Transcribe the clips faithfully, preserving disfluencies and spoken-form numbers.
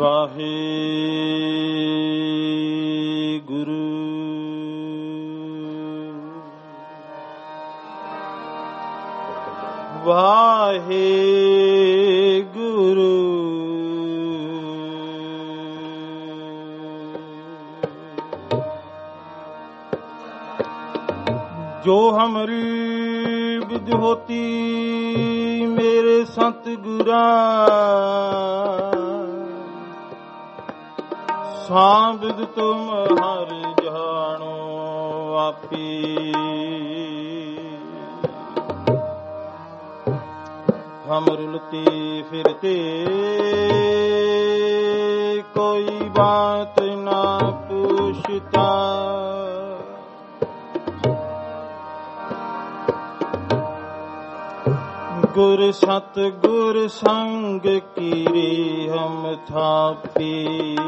ਵਾਹਿਗੁਰੂ ਵਾਹਿਗੁਰੂ ਜੋ ਹਮਰੀ ਵਿਦ ਹੋਤੀ ਮੇਰੇ ਸਤਿਗੁਰਾ ਸਾਬਿਦ ਤੁਮ ਹਰ ਜਾਣੋ ਆਪੀ ਹਮ ਰੁਲਤੇ ਫਿਰਤੇ ਕੋਈ ਬਾਤ ਨਾ ਪੁੱਛਤਾ ਗੁਰ ਸਤ ਗੁਰ ਸੰਗ ਕੀਰੇ ਹਮ ਥਾਪੀ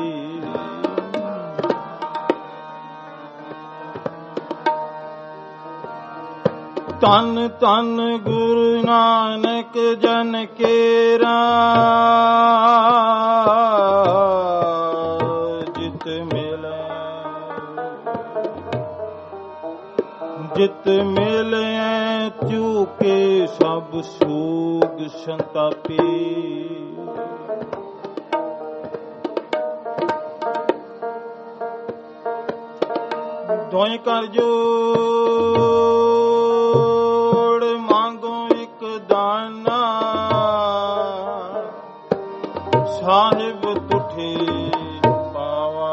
ਧੰਨ ਧੰਨ ਗੁਰੂ ਨਾਨਕ ਜਨ ਕੇਰਾ ਜਿਤ ਮਿਲੇ ਜਿਤ ਮਿਲੇ ਚੂਕੇ ਸਭ ਸੂਗ ਸੰਤਾਪੀ ਦੋਇ ਕਰ ਜੋੜ ਮੰਗੋ ਇੱਕ ਦਾਨਾ ਸਾਹਿਬ ਤੁਠੇ ਪਾਵਾ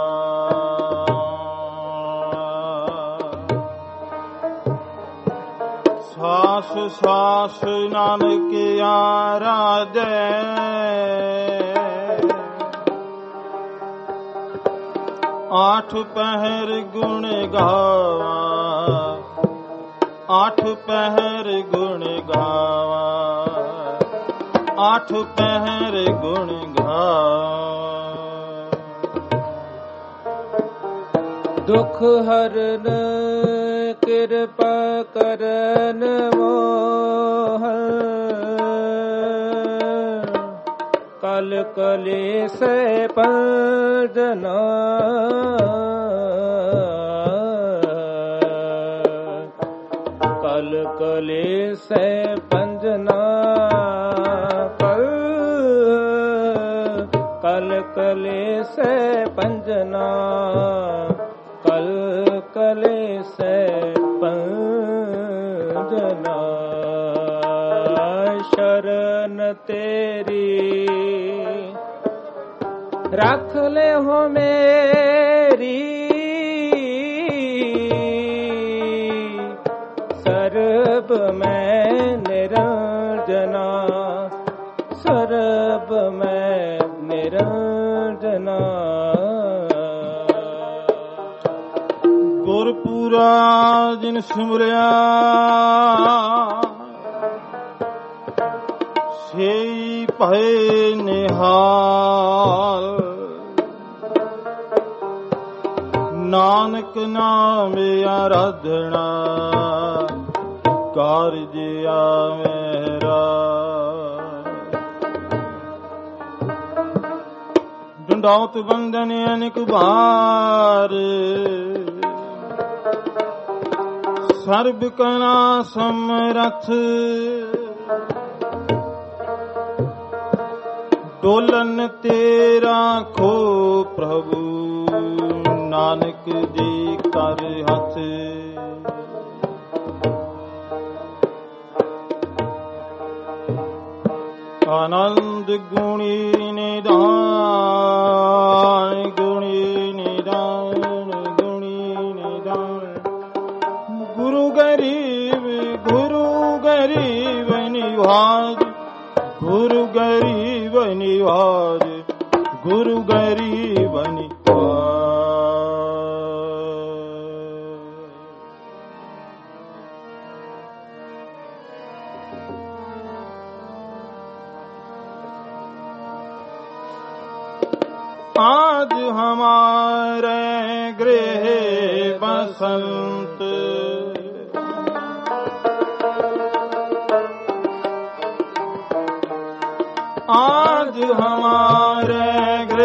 ਸਾਸ ਸਾਸ ਨਾਨਕ ਆਰਾਧੈ ਆਠ ਪਹਿਰ ਗੁਣ ਗਾਵਾ ਆਠ ਪਹਿਰ ਗੁਣ ਗਾਵਾ ਆਠ ਪਹਿਰ ਗੁਣ ਗਾਵਾ ਦੁਖ ਹਰਨ ਕਿਰਪਾ ਕਰਨ ਮੋਹ ਕਲ ਕਲੇਸੈ ਪੰਜਨਾ ਕਲ ਕਲੇਸੈ ਪੰਜਨਾ ਕਲ ਕਲ ਕਲੇਸੈ ਪੰਜਨਾ ਕਲ ਕਲੇਸੈ ਪੰਜਨਾ ਸ਼ਰਨ ਤੇਰੀ ਰੱਖ ਲੈ ਹੋ ਮੇਰੀ ਸਰਬ ਮੈਂ ਨਿਰੰਜਨਾ ਸਰਬ ਮੈਂ ਨਿਰੰਜਨਾ ਗੁਰਪੂਰਾ ਜਿਨ ਸਿਮਰਿਆ ਸੇਈ ਭਏ ਨਿਹਾਲ ਨਾਨਕ ਨਾਮ ਆਰਾਧਨਾ ਕਾਰਜ ਮੇਰਾ ਡੰਡਾਉਤ ਬੰਦਨ ਅਨੇਕ ਬਾਰ ਸਰਬ ਕਨਾ ਸਮਰਥ ਡੋਲਨ ਤੇਰਾ ਖੋ ਪ੍ਰਭੂ ਨਾਨਕ ਜੀ ਕਰ ਹੱਥ ਆਨੰਦ ਗੁਣੀ ਨਿਧਾਨ ਗੁਣੀ ਨਿਧਾਨ ਗੁਣੀ ਨਿਧਾਨ ਗੁਰੂ ਗਰੀਬ ਗੁਰੂ ਗਰੀਬ ਨਿਵਾਜ ਗੁਰੂ ਗਰੀਬ ਨਿਵਾਜ ਗੁਰੂ ਗਰੀਬ ਨਿਵਾਜ आज हमारे गृह बसंत आज हमारे गृह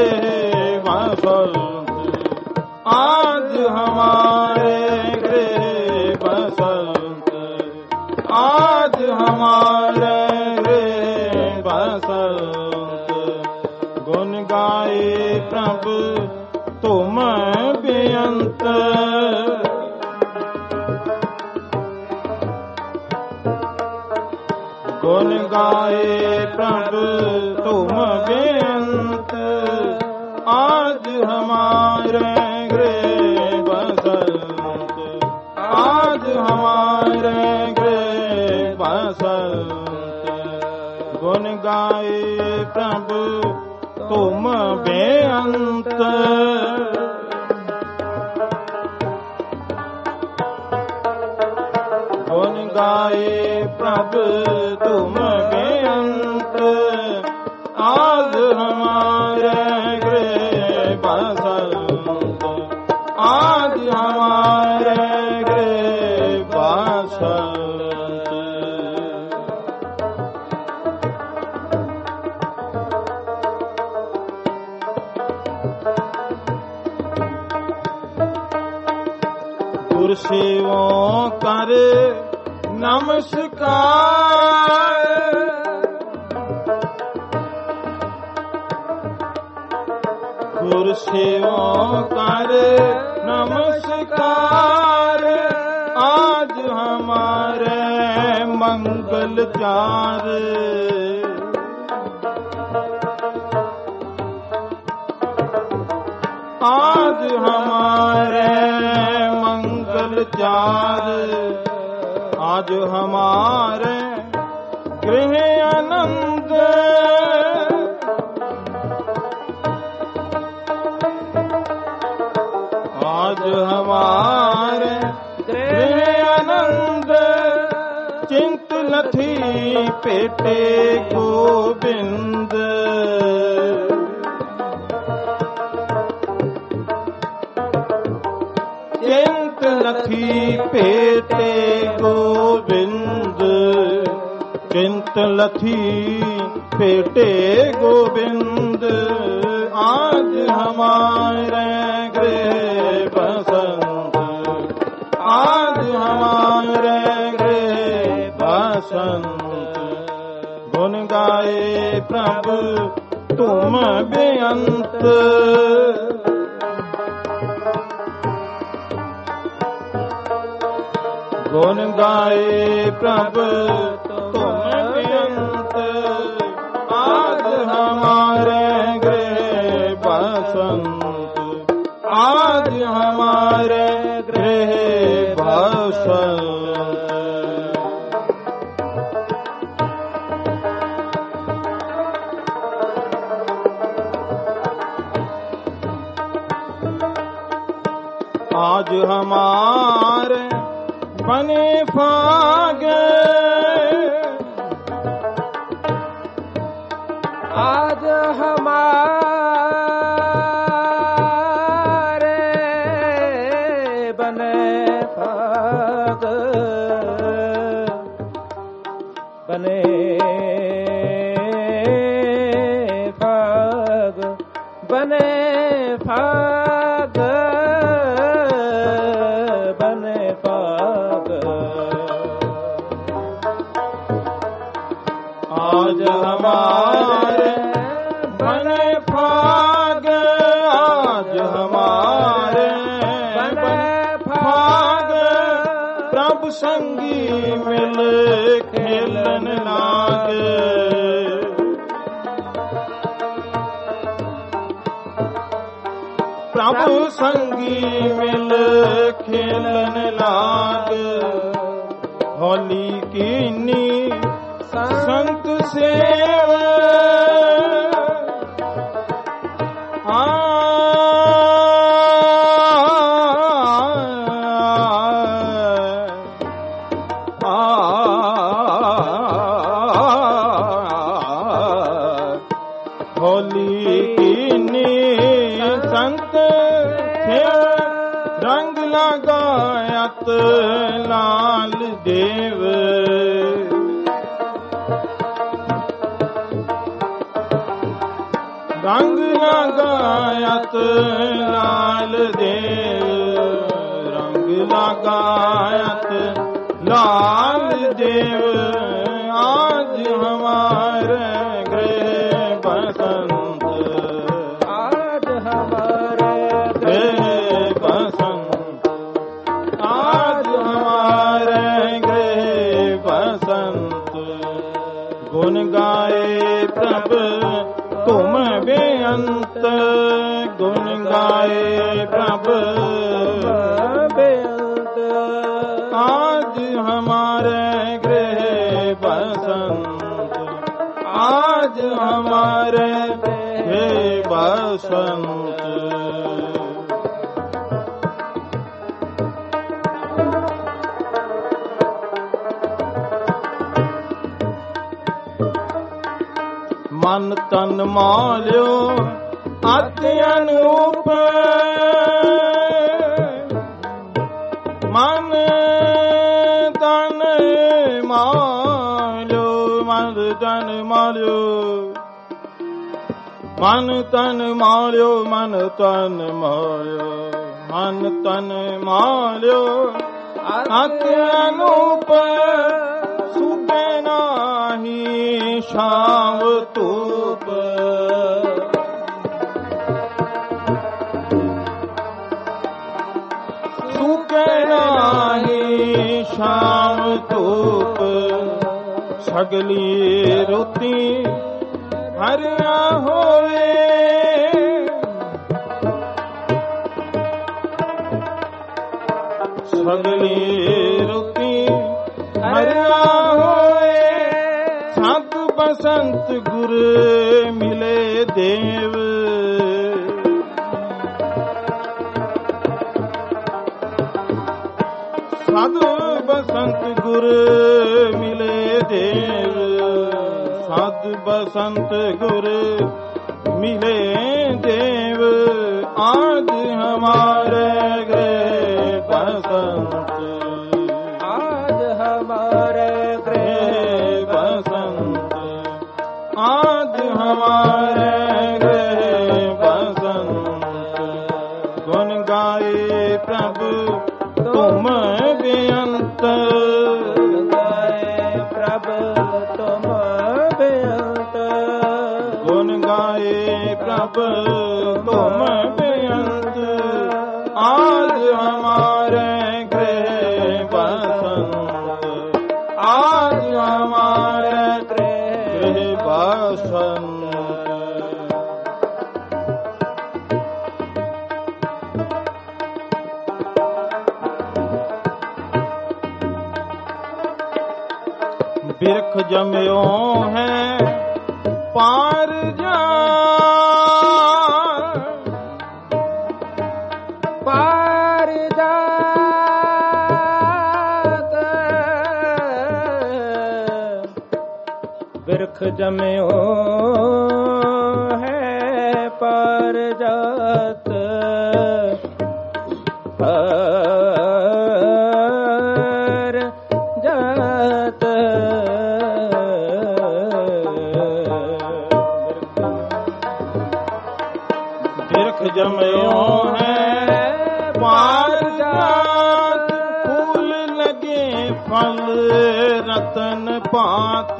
गुण गाए प्रभु तुम बेअंत, आज हमारे गृह बसंत, आज हमारे गृह बसंत। गुण गाए प्रभु तुम बेअंत, गुण गाए प्रभु तुम बेअंत, आज हमारे गृह बसंत, आज हमारे गृह बसंत। गुरसेवों कर नमस्कार, गुरसेवों कर नमस्कार, आज हमारे मंगल चार, आज हमारे मंगल चार, आज हमारे गृह आनंद, आज हमारे गृह आनंद, चिंत लथी पेटे गोविंद, चिंत लथी पेटे गोविंद, चिंत लथी पेटे गोविंद, आज हमारे गृह बसंत, आज हमारे गृह बसंत। गुण गाए प्रभु तुम बेअंत, गुण गाए प्रभु तुम बेअंत, आज हमारे गृह बसंत, आज हमारे गृह बसंत। आज हमारे बने फाग, आज हमारे बने फाग, बने फाग, बने फाग, बने फाग, आज हमारे बने फाग, आज हमारे बने फाग, प्रभु संगी मिल खेलन लागे, प्रभु संगी मिल खेलन लाग, होली कीनी संत सेव, आ होली कीनी संत सेव, रंग लगायत लाल देव, रंग लगायत लाल देव, रंग लगायत लाल देव, आज हमारे गृह बसंत, आज हमारे गृह बसंत, आज हमारे गृह बसंत। ਗੁਣ ਗਾਏ ਪ੍ਰਭ ਤੁਮ ਬੇਅੰਤ ਗੁਣ ਗਾਏ ਪ੍ਰਭ ਬੇਅੰਤ आज हमारे गृह बसंत आज हमारे गृह बसंत मन तन माल्यो अति अनूप मन तन माल्यो मन तन माल्यो मन तन माल्यो मन तन माल्यो मन तन माल्यो अति अनूप सुबे नाही शाम धूप सुके नाही शाम धूप सगली रुती हरिया होए सगली रुती हरिया होए संत बसंत गुर मिले देव साधु बसंत गुर मिले देव साधु बसंत गुर मिले देव आज हमारे गृह बसंत आज हमारे गृह बसंत आज हमारे गृह बसंत गुण गाए प्रभु तुम बेअंत गाए प्रभु तुम बेअंत गुण गाए प्रभु तुम बेअंत आज हमारे गृह बसंत आज हमारे गृह बसंत बिरख जम्यो है पार जा पार जात बिरख जम्यो है पार जात पार जात बिरख जम्यो है पार जात फूल लगे फल रतन पात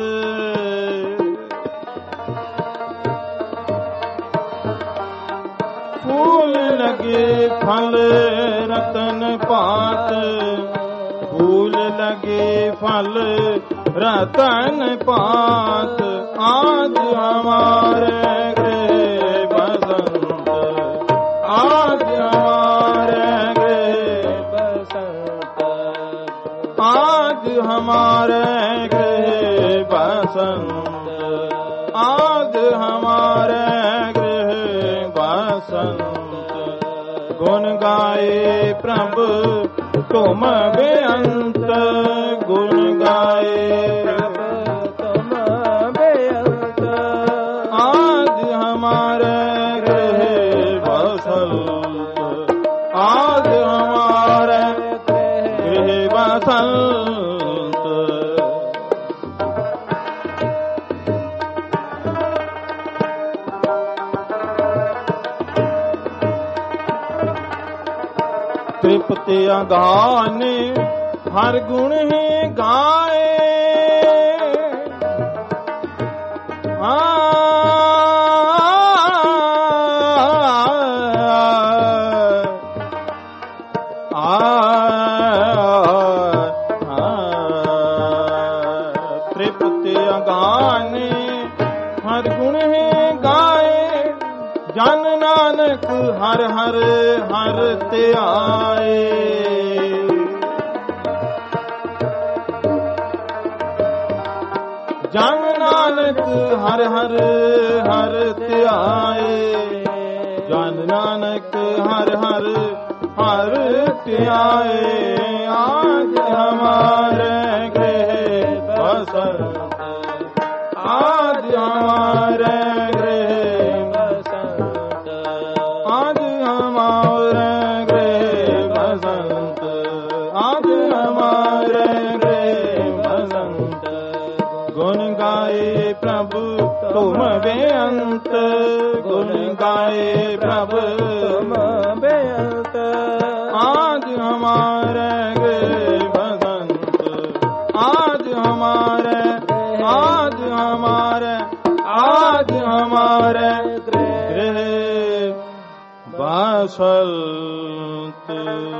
फूल लगे फल रतन पात फूल लगे फल रतन पात आज हमारे गृह बसंत आज हमारे गृह बसंत आज हमारे गृह बसंत आज हमारे गृह बसंत गुण गाए प्रभु तुम बेअंत गुण गाए तुम बेअंत आज हमारे गृह बसंत आज हमारे गृह बसंत तृप्ति गाने हर गुण ही गाए आ तृप्ति गाने ਨਾਨਕ ਹਰ ਹਰ ਹਰ ਧਿਆਏ। ਜਨ ਨਾਨਕ ਹਰ ਹਰ ਹਰ ਧਿਆਏ। ਜਨ ਨਾਨਕ ਹਰ ਹਰ ਹਰ ਧਿਆਏ। ਆਜ ਹਮਾਰੇ ਗ੍ਰਹਿ ਬਸੰਤ, ਆਜ ਹਮਾਰੇ ਗ੍ਰਹਿ ਬਸੰਤ, ਆਜ ਹਮਾਰੇ ਗ੍ਰਹਿ ਬਸੰਤ, ਆਜ ਹਮਾਰੇ ਗ੍ਰਹਿ ਬਸੰਤ। ਗੁਣ ਗਾਏ ਪ੍ਰਭु ਤੁਮ ਬੇਅੰਤ, ਗੁਣ ਗਾਏ ਪ੍ਰਭु ਤੁਮ ਬੇਅੰਤ। आज हमारे गृह बसंत, आज हमारे, आज हमारे, आज हमारे गृह बसंत।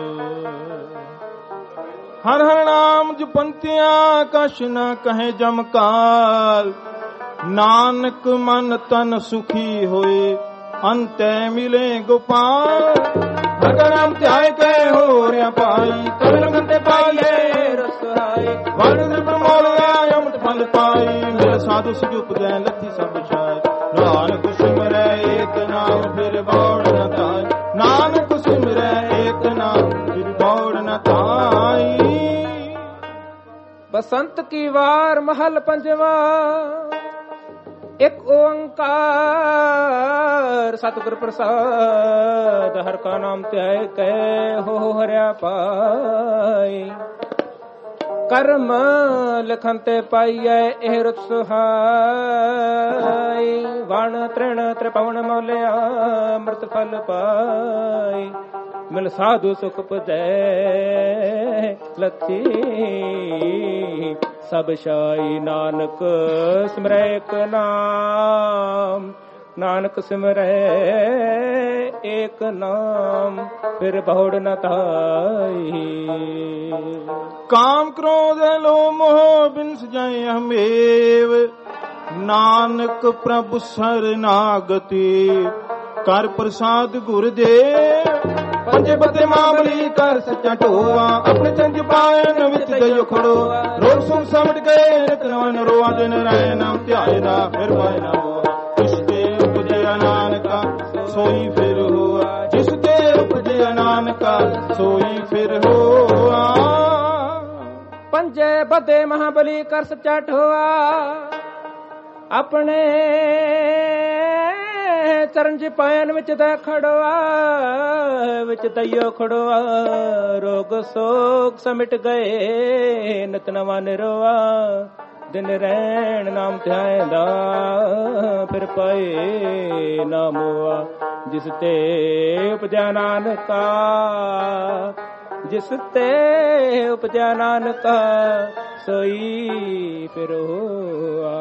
हर हर नाम जपंतियां कछ न कहे जमकाल। नानक मन तन सुखी होए अंते मिले गोपाल। हर नाम ध्याय के हो रिया पाई, कल गंते पाइए रसोई। वर्ण प्रमोलिया अमृत फल पाई, मेरे साधु सुजुप जय लथी सब छाय। नानक सिमरै एक नाम फिर बौड़ न ताई, नानक सिमरै एक नाम फिर बौड़ न ताई। बसंत की वार महल पंजवा, एक ओंकार सतगुर प्रसाद। हर का नाम त्याय कह हो हरिया पाई। कर्म लिखन ते पाइए एह रुत सुहाई। वण तृण त्रिपवन मोलिया अमृत फल पाई। मिल साधु सुख पुजै लथी सब शाई। नानक सिमरै एक नाम, नानक सिमरै एक नाम फिर बहुड़ न ताई। काम क्रोध लोभ मोह बिन सजाए हमेव, नानक प्रभु शरणागति कर प्रसाद गुरुदेव। पंजे बते मामली कर सच्चा ढोआ, अपने चंज पायन विच गयो खड़ो। रोग सुख समट गए रतनवन रोआ, दिन राय नाम ध्याय ना फिर पाए ना हुआ। जिसते उपजया नानका सोई फिर हुआ, जिसते उपजया नानका सोई फिर हुआ। पंजे बते महाबली कर सच्चा ढोआ, अपने चरण च पायन विच दै खड़ोआ। विच दइयो खड़ोआ, रोग सोग समिट गए नित नवा निरोआ। दिन रैन नाम ध्यायंदा फिर पाए ना मोआ। जिस ते उपजा नानका, जिस ते उपजा नानका सोई फिर होआ।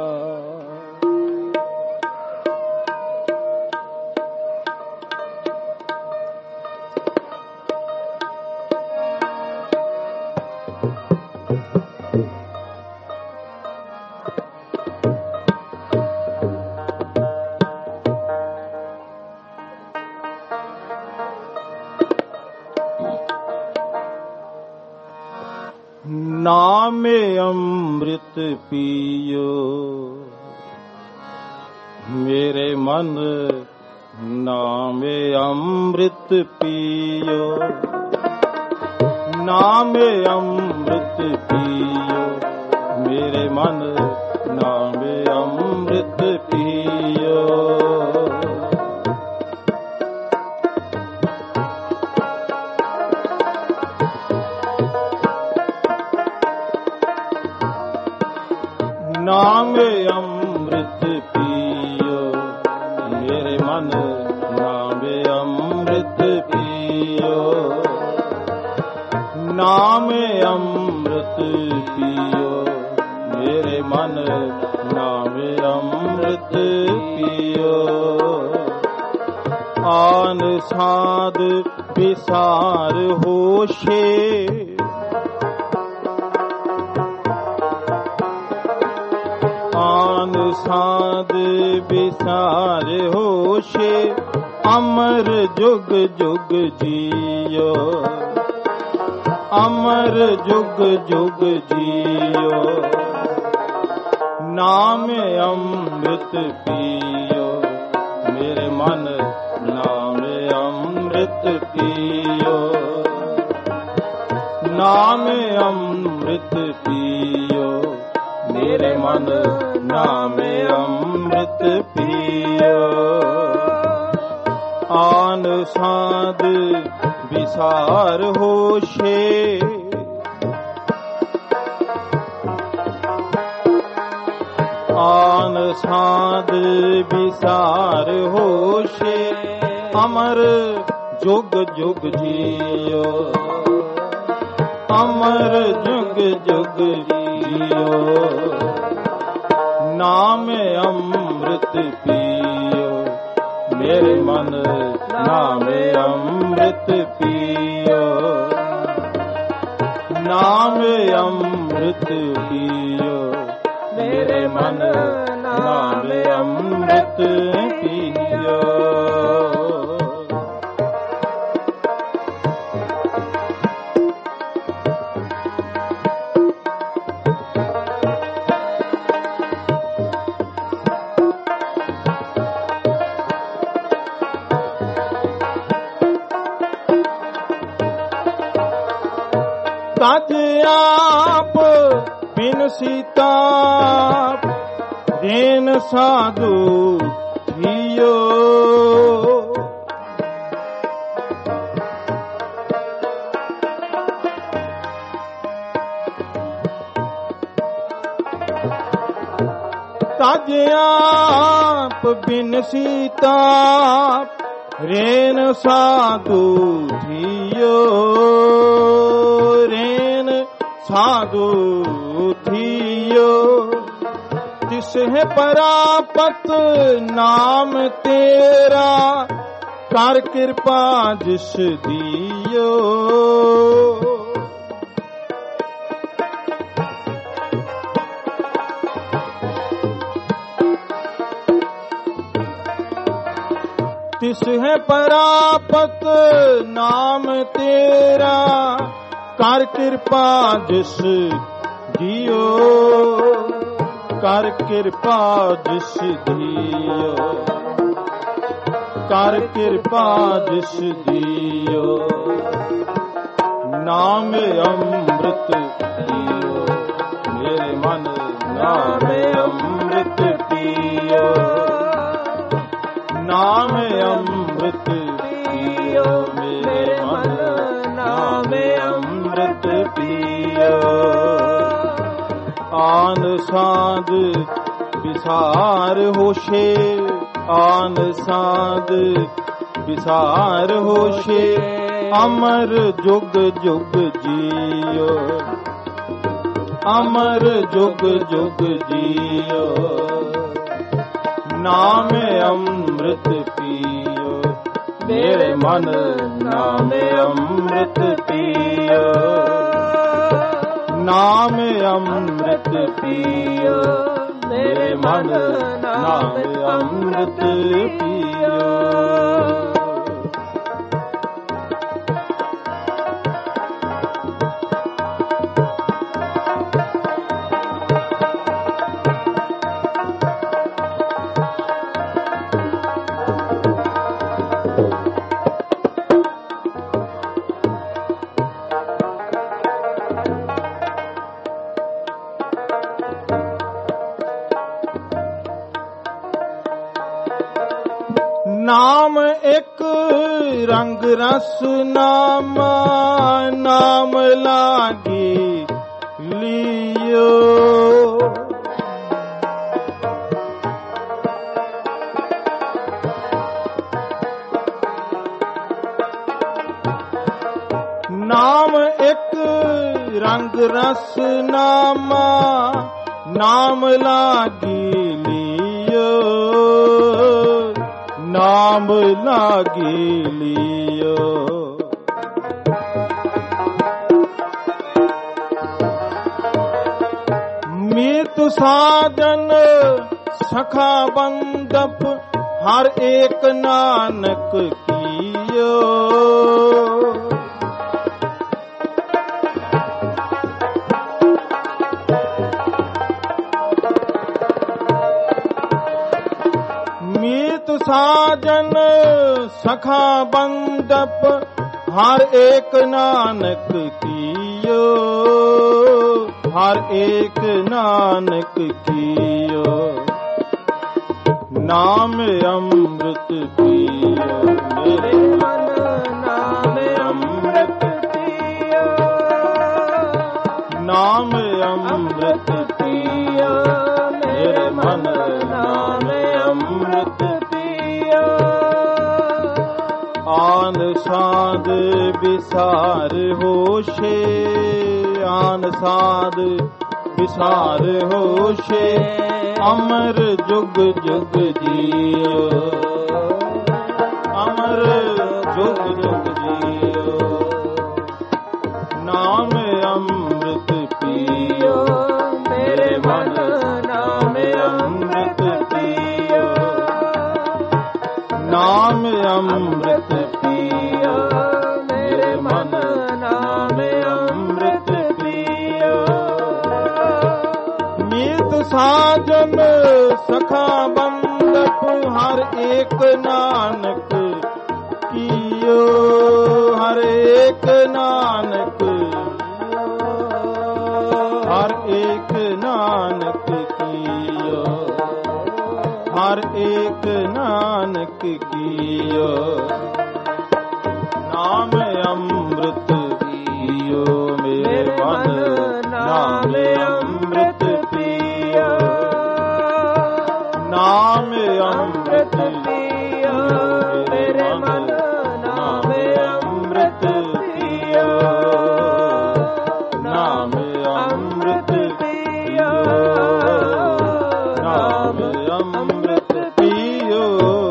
नामे अमृत पियो मेरे मन, नामे अमृत पियो, नामे अमृत पियो मेरे मन, नामे अमृत पियो। नामे अमृत पियो मेरे मन, नामे अमृत पियो। नामे अमृत पियो मेरे मन, नामे अमृत पियो। आन साध विसार होशे, आन साध विसार होशे। अमर जुग जुग जियो, अमर जुग जुग जियो, नाम अमृत पियो, मेरे मन नाम अमृत पियो, नाम अमृत पियो, मेरे मन नाम अमृत पियो। आन साध विसार होशे, आन साध विसार होशे, अमर जुग जुग जियो, अमर जुग जुग जियो, नाम अमृत पियो, मेरे मन नाम अमृत पियो, नाम अमृत पियो, मेरे मन नाम अमृत पियो। तज आप बिन सीता देन साधु जियो, तज आप बिन सीता रेन साधु जियो, रेन साधु थियो, तिस है परापत नाम तेरा, कर कृपा जिस दियो, तिस है परापत नाम तेरा, कर कृपा जिस दियो, कर कृपा जिस दियो, कर कृपा जिस दियो, नाम अमृत पियो, मेरे मन नाम अमृत पियो, नाम अमृत पियो, मेरे मन नाम अमृत पियो। आन साध विसार होशे, आन साध विसार होशे, अमर जुग जुग जियो, अमर जुग जुग जियो, नाम अमृत पियो, मेरे मन नाम अमृत पियो, नाम अमृत पियो, मेरे मन नाम अमृत पियो। नाम एक रंग रस नामा, नाम लागी लियो, नाम एक रंग रस नामा, नाम लागी लियो, नाम लागी लियो, मीत साजन सखा बंदप ਹਰ ਏਕ ਨਾਨਕ ਕੀਓ। ਮੀਤ ਸਾਜਨ ਸਖਾ ਬੰਦਪ ਹਰ ਏਕ ਨਾਨਕ ਕੀਓ। ਹਰ ਏਕ ਨਾਨਕ ਕੀਓ। ਨਾਮ ਅੰਮ੍ਰਿਤ ਪੀਓ ਮੇਰੇ ਮਨ ਨਾਮ ਅੰਮ੍ਰਿਤ ਪੀਓ। ਨਾਮ ਅੰਮ੍ਰਿਤ ਪੀਓ ਮੇਰੇ ਮਨ ਨਾਮ ਅੰਮ੍ਰਿਤ ਪੀਓ। ਆਨ ਸਾਧ ਵਿਸਾਰ ਹੋਸ਼ੇ ਆਨ ਸਾਧ ਵਿਸਾਰ ਹੋਸ਼ੇ ਅਮਰ ਜੁਗ ਜੁਗ ਜੀਓ। ਅਮਰ ਜੁਗ ਜੁਗ ਜੀਓ। ਨਾਮ ਅੰਮ੍ਰਿਤ ਪੀਓ ਮੇਰੇ ਮਨ ਨਾਮ ਅੰਮ੍ਰਿਤ ਪੀਓ। ਨਾਮ ਅੰਮ੍ਰਿਤ ਪੀਓ ਮੇਰੇ ਮਨ ਨਾਮ ਅੰਮ੍ਰਿਤ ਪੀਓ। ਮੀਤ ਸਾਜਨ ਸਖਾ ਬੰਦਪ ਹਰ ਏਕ ਨਾਨਕ ਕੀਓ। ਹਰ ਏਕ ਨਾਨਕ ਹਰ ਏਕ ਨਾਨਕ ਕੀਓ। ਹਰ ਏਕ ਨਾਨਕ ਕੀਓ। ਨਾਮ ਅੰਮ੍ਰਿਤ ਪੀਓ ਮੇਰੇ ਮਨ ਨਾਮ ਅੰਮ੍ਰਿਤ ਪੀਓ। ਨਾਮ ਅੰਮ੍ਰਿਤ ਪੀਓ ਮੇਰੇ ਮਨ ਨਾਮ ਅੰਮ੍ਰਿਤ ਪੀਓ। ਨਾਮ ਅੰਮ੍ਰਿਤ ਪੀਓ। ਨਾਮ ਅੰਮ੍ਰਿਤ ਪੀਓ।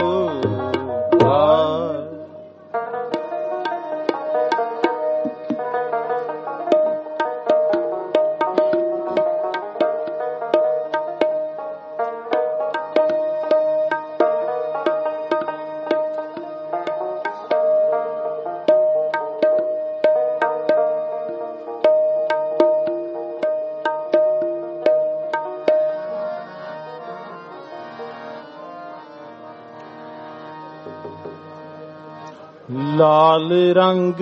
ਲਾਲ ਰੰਗ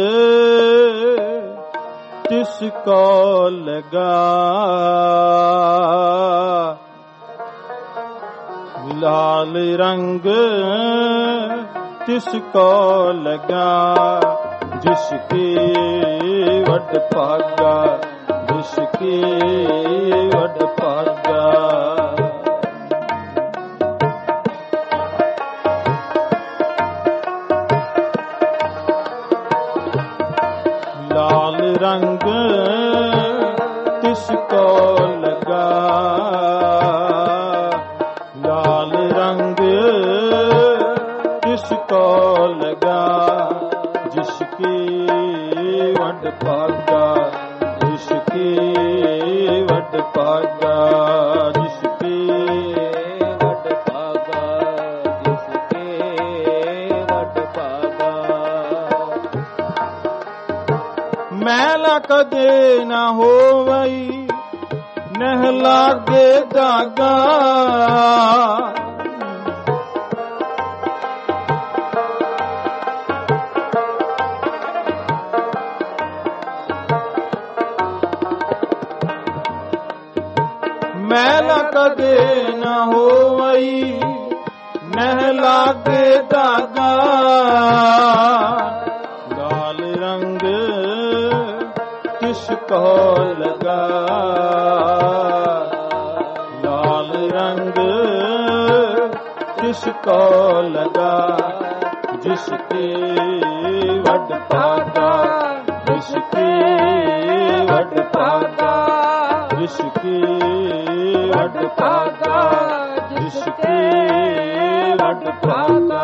ਤਿਸ ਕੋ ਲਗਾ। ਲਾਲ ਰੰਗ ਤਿਸ ਕੋ ਲਗਾ। ਜਿਸ ਕੇ ਵਡ ਭਾਗਾ ਜਿਸ ਕੇ ਵਡ ਭਾਗਾ। ਲਾਲ ਰੰਗ ਤਿਸ ਕੋ ਲਗਾ। ਲਾਲ ਰੰਗ ਤਿਸ ਕੋ ਲਗਾ। ਜਿਸ ਕੇ ਵਡ ਭਾਗਾ ਜਿਸ ਕੇ ਵਡ ਭਾਗਾ। ਜਿਸ ਕੇ ਵਡ ਭਾਗਾ ਜਿਸ ਕੇ ਵਡ ਭਾਗਾ। ਮੈਲਾ ਕਦੇ ਨਾ ਹੋਵਈ ਨਹਿ ਲਾਗੇ ਦਾਗਾ। ਮੈਲਾ ਕਦੇ ਨਾ ਹੋਵਈ ਨਹਿ ਲਾਗੇ ਦਾਗਾ। ਲਾਲ ਰੰਗ ਤਿਸ ਕੋ ਲਗਾ। ਲਾਲ ਰੰਗ ਤਿਸ ਕੋ ਲਗਾ। ਜਿਸ ਕੇ ਵਡ ਭਾਗਾ ਜਿਸ ਕੇ ਵਡ ਭਾਗਾ। ਜਿਸ ਕੇ ਵਡ ਭਾਗਾ ਜਿਸ ਕੇ ਵਡ ਭਾਗਾ।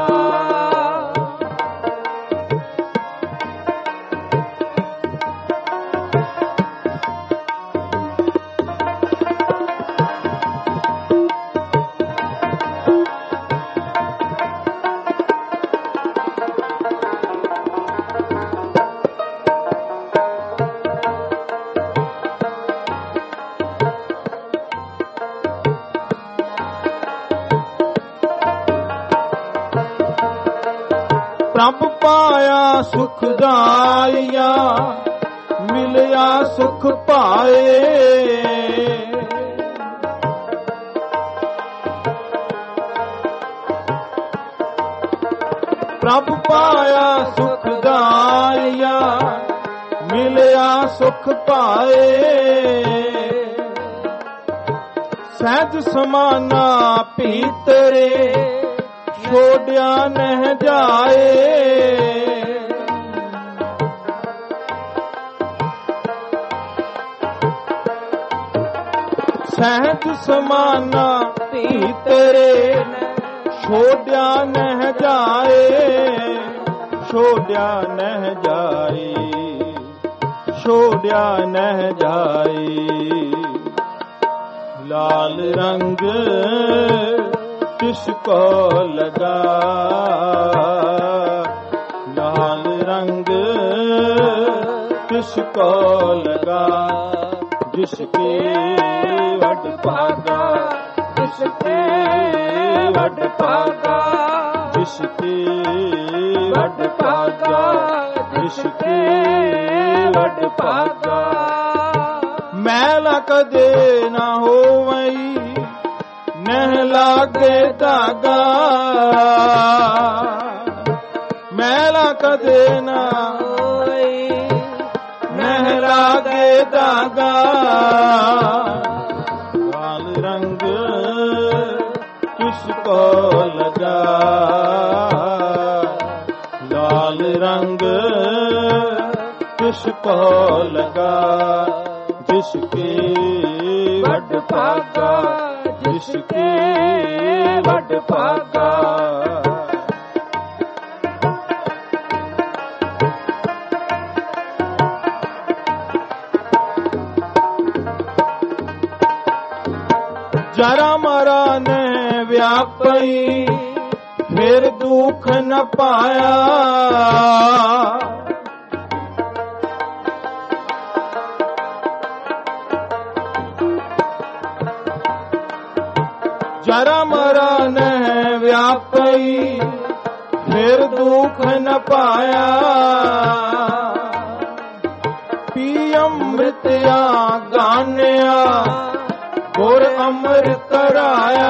ਸੁਖ ਦਾਇਆ ਮਿਲਿਆ ਸੁਖ ਪਾਏ। ਪ੍ਰਭ ਪਾਇਆ ਸੁਖ ਦਾਇਆ ਮਿਲਿਆ ਸੁਖ ਪਾਏ। ਸਹਿਜ ਸਮਾਨਾ ਭੀਤਰੇ ਛੋੜਿਆ ਨਹਿ ਜਾਏ। ਸਹਿਜ ਸਮਾਨਾ ਭੀਤਰੇ ਛੋੜਿਆ ਨਹਿ ਜਾਏ। ਛੋੜਿਆ ਨਹਿ ਜਾਏ ਛੋੜਿਆ ਨਹਿ ਜਾਏ। ਲਾਲ ਰੰਗ ਕਿਸ ਕੋ ਲਗਾ ਲਾਲ ਰੰਗ ਕਿਸ ਕੋ ਲਗਾ। ਜਿਸਕੇ ਵਡ ਭਾਗਾ ਜਿਸਕੇ ਵਡ ਭਾਗਾ ਜਿਸਕੇ ਵਡ ਭਾਗਾ ਜਿਸਕੇ ਵਡ ਭਾਗਾ। ਮੈਲਾ ਕਦੇ ਨਾ ਹੋਵਈ ਨਹਿ ਲਾਗੇ ਧਾਗਾ। ਮੈਲਾ ਕਦੇ ਨਾ ਹੋਵਈ ਨਹਿ ਲਾਗੇ ਧਾਗਾ। ਲਾਲ ਰੰਗ ਕਿਸ ਕੋ ਲਗਾ ਲਾਲ ਰੰਗ ਕਿਸ ਕੋ ਲਗਾ। ਜਿਸਕੇ ਵਡ ਭਾਗਾ ਜਿਸਕੇ ਵਡ ਭਾਗਾ। ਜਰਾ ਮਰਾ ਨੇ ਵਿਆਪਈ ਫਿਰ ਦੁੱਖ ਨ ਪਾਇਆ। ਜਰਾ ਮਰਾ ਨੇ ਵਿਆਪਈ ਫਿਰ ਦੁੱਖ ਨ ਪਾਇਆ। ਪੀ ਅੰਮ੍ਰਿਤਿਆ ਗਾਨਿਆ ਗੁਰ ਅਮਰ ਕਰਾਇਆ।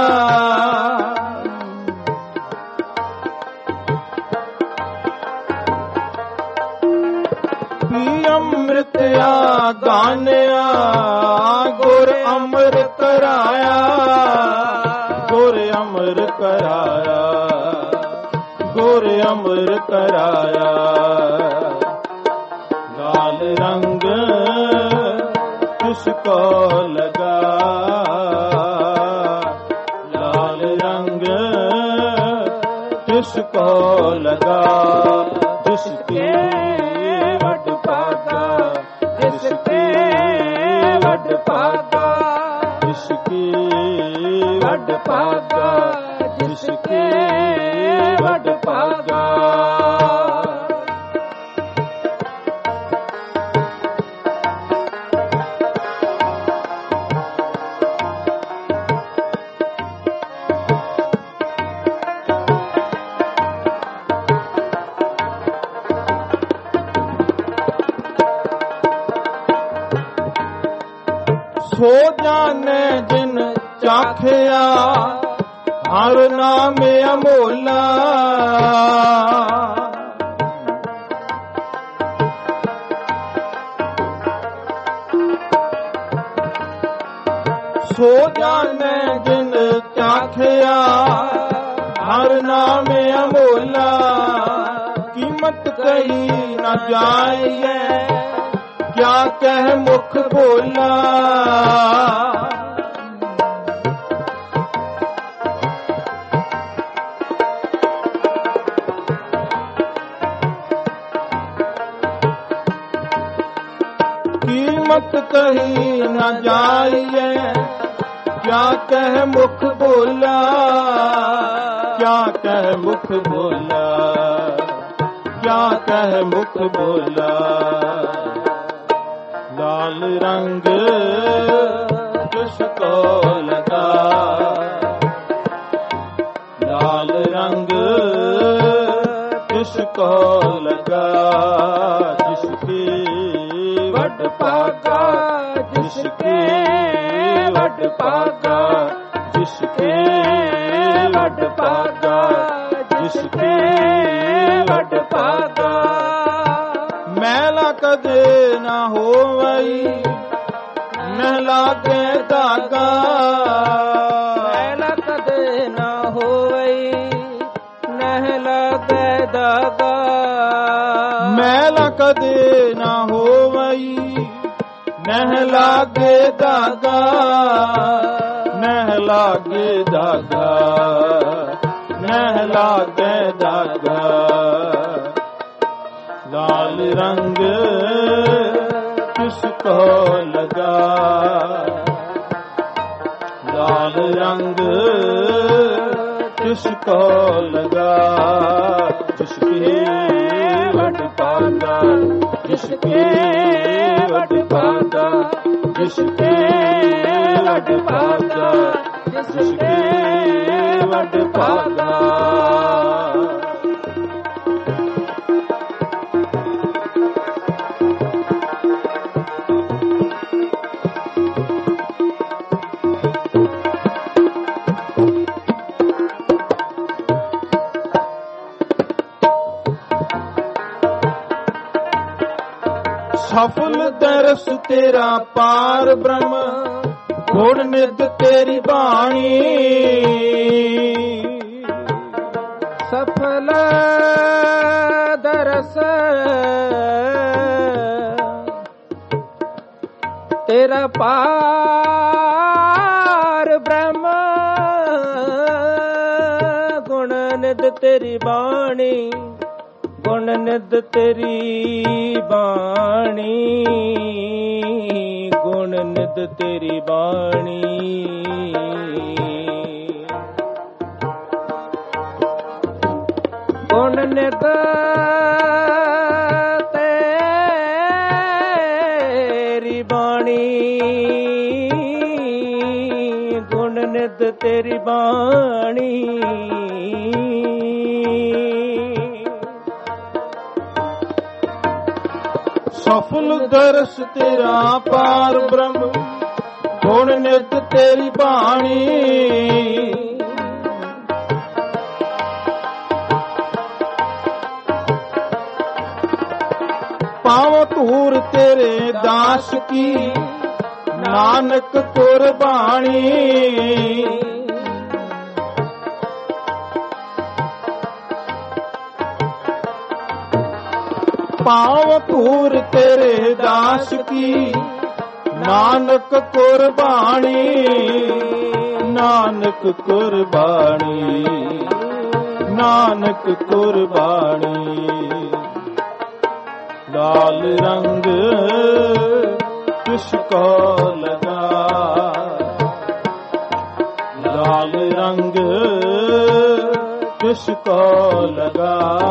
ਪੀ ਅੰਮ੍ਰਿਤਿਆ ਗਾਨਿਆ ਗੁਰ ਅਮਰ ਕਰਾਇਆ। ਗੁਰ ਅਮਰ ਕਰਾਇਆ ਗੁਰ ਅਮਰ ਕਰਾਇਆ। ਲਾਲ ਰੰਗ ਕਿਸ ਕੋ ਲਗਾ ਲਾਲ ਰੰਗ ਕਿਸ ਕੋ ਲਗਾ। ਜਿਸਕੇ ਵਡ ਭਾਗਾ ਜਿਸਕੇ ਵਡ ਭਾਗਾ ਜਿਸਕੇ ਵਡ ਭਾਗਾ ਜਿਸਕੇ ਵਡ ਭਾਗਾ। ਸੋ ਜਾਣੇ ਜਿਨ ਚਾਖਿਆ ਹਰ ਨਾਮ ਅਮੋਲਾ। ਸੋ ਜਾਣੇ ਜਿਨ ਚਾਖਿਆ ਹਰ ਨਾਮ ਅਮੋਲਾ। ਕੀਮਤ ਕਹੀ ਨਾ ਜਾਈਏ ਕਿਆ ਕਹਿ ਮੁਖ ਬੋਲਾ। ਕੀਮਤ ਕਹੀ ਨਾ ਜਾਈਏ ਕਿਆ ਕਹਿ ਮੁਖ ਬੋਲਾ। ਕਿਆ ਕਹਿ ਮੁਖ ਬੋਲਾ ਕਿਆ ਕਹਿ ਮੁਖ ਬੋਲਾ। ਲਾਲ ਰੰਗ ਕਿਸ ਕੋ ਲਗਾ ਲਾਲ ਰੰਗ जिसको लगा जिसकी वड पागा जिसकी वड पागा जिसकी वड पागा जिसकी वड पागा मैला कदे ना होवई न लागे धागा मैला कदे ना होवई न लागे धागा मैला कदे ना होवई न लागे धागा न लागे धागा न लागे धागा लाल रंग किसको लगा लाल रंग किसको लगा जिसकी वड पागा जिसकी वड पागा जिसकी वड पागा जिसकी वड पागा सफल दरस तेरा पार ब्रह्म गुण निध तेरी बाणी सफल दरस तेरा पार ब्रह्म गुण निध तेरी बाणी गुण निध तेरी बाणी गुण निध तेरी बाणी गुण निध तेरी बाणी गुण निध तेरी बाणी सफल दरस तेरा पार ब्रह्म गुण नित तेरी बाणी पाव धूर तेरे दास की नानक कुर्बानी पाव धूर तेरे दास की नानक कुर्बानी नानक कुर्बानी नानक कुर्बानी लाल रंग किसको लगा लाल रंग किसको लगा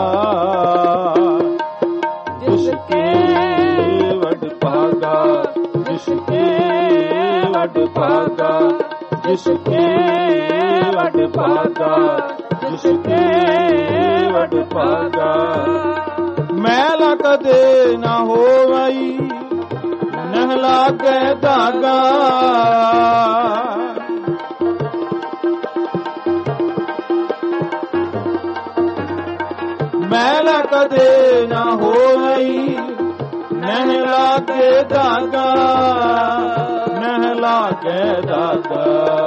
जिसके वड पागा जिसके वड पागा जिसके वड पागा जिसके वड पागा मैला कदे ना होवई न लागे धागा मैला कदे ना होवई न लागे धागा न लागे धागा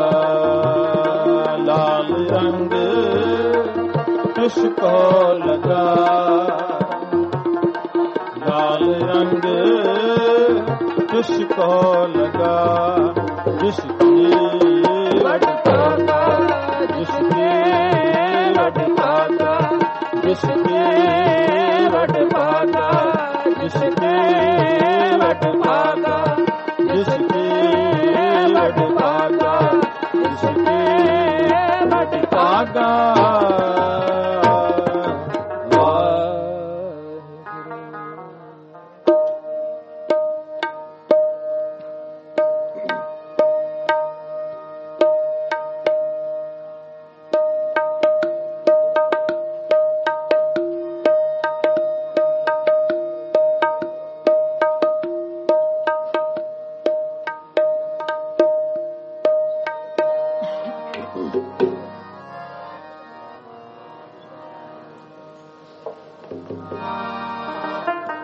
लाल रंग किसको लगा लाल रंग किसको लगा जिसकी वड पागा जिसकी वड पागा जिसकी वड पागा जिसकी वड पागा जिसकी वड पागा जिसकी वड पागा